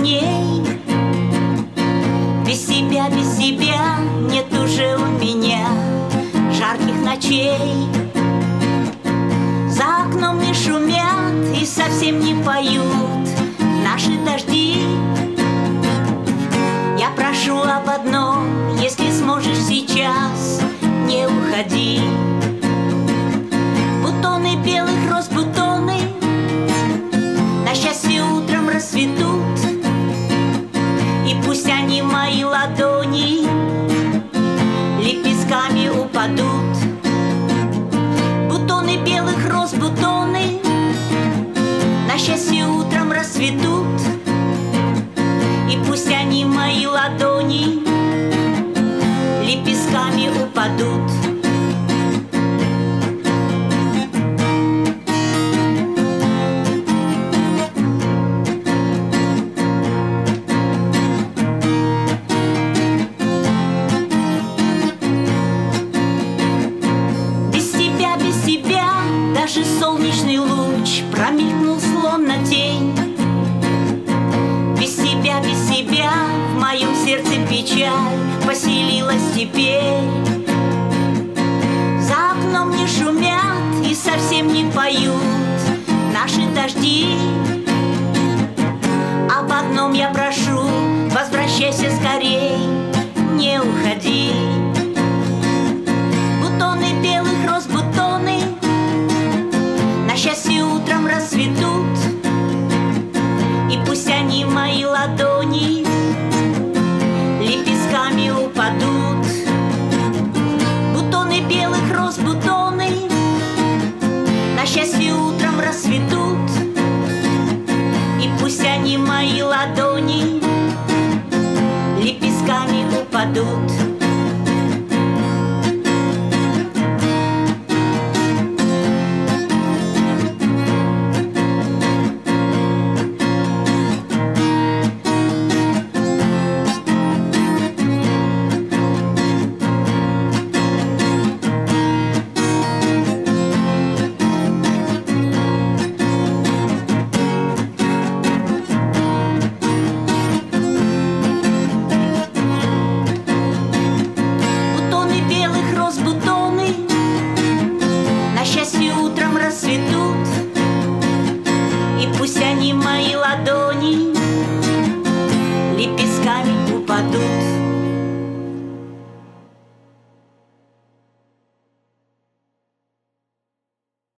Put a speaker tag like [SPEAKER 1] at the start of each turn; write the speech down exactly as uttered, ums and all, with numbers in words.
[SPEAKER 1] дней. Без себя, без себя нет уже у меня жарких ночей. За окном не шумят и совсем не поют наши дожди. Я прошу об одном: если сможешь сейчас, не уходи. Бутоны белых роз, бутоны на счастье утром расцветут, и пусть они мои ладони лепестками упадут. Бутоны белых роз, бутоны на счастье утром расцветут, и пусть они мои ладони лепестками упадут. Даже солнечный луч промелькнул словно тень. Без себя, без себя в моем сердце печаль поселилась теперь. За окном не шумят и совсем не поют наши дожди. Об одном я прошу: возвращайся скорей, не уходи. Бутоны белых роз, бутоны на счастье утром расцветут, и пусть они мои ладони лепестками упадут. Бутоны белых роз, бутоны на счастье утром расцветут, и пусть они мои ладони лепестками упадут. Бутоны на счастье утром расцветут, и пусть они мои ладони лепестками упадут.